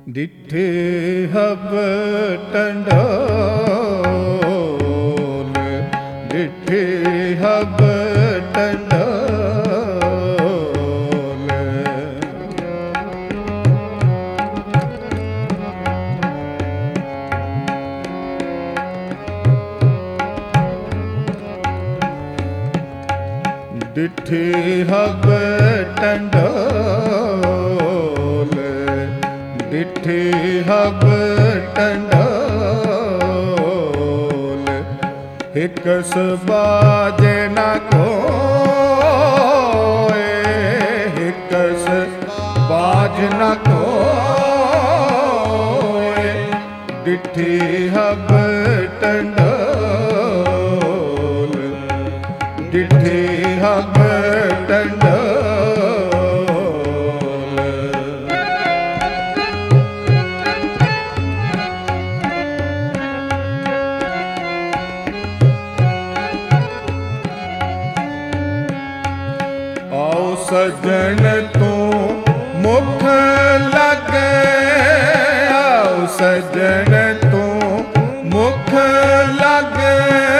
ਡਿਠੇ ਹਬ ਟੰਡੋਲ, ਡਿਠੇ ਹਬ ਟੰਡੋਲ। ਡਿਠੇ ਹਬ ਟੰਡੋਲ, ਡਿਠੇ ਹਬ ਟੰਡੋਲ। ਇਕ ਸਬਾਜ ਨ ਕੋਇ, ਇਕ ਸਬਾਜ ਨ ਕੋਇ। ਡਿਠੇ ਹਬ ਟੰਡੋਲ, ਡਿਠੇ ਹਬ ਟੰਡੋਲ। ਆਓ ਸੱਜਣ ਤੂੰ ਮੁਖ ਲਾਗੇ, ਆਓ ਸੱਜਣ ਤੂੰ ਮੁਖ ਲਾਗੇ।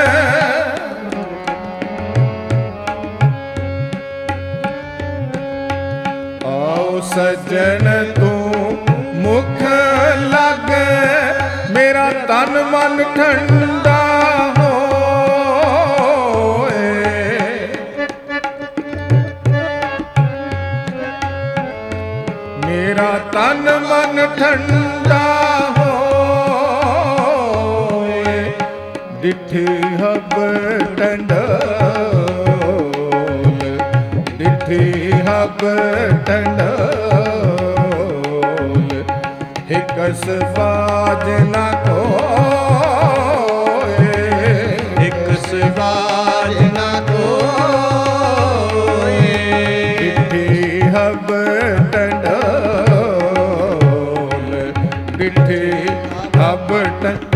ਆਓ ਸੱਜਣ ਤੂੰ ਮੁਖ ਲਾਗੇ, ਮੇਰਾ ਤਨ ਮਨ ਠੰਡਾ ਮੇਰਾ ਤਨ ਮਨ ਠੰਡਾ ਹੋਏ। ਡਿਠੇ ਹਬ ਟੰਡੋਲ, ਡਿਠੇ ਹਬ ਟੰਡੋਲ। ਇਕ ਸਬਾਜ ਨ ਕੋਇ, ਇਕ ਸਬਾਜ ਨ ਕੋਇ। ਡਿਠੇ ਹਬ ਟੰਡੋਲ, ਡਿਠੇ ਹਬ ਟੰਡੋਲ।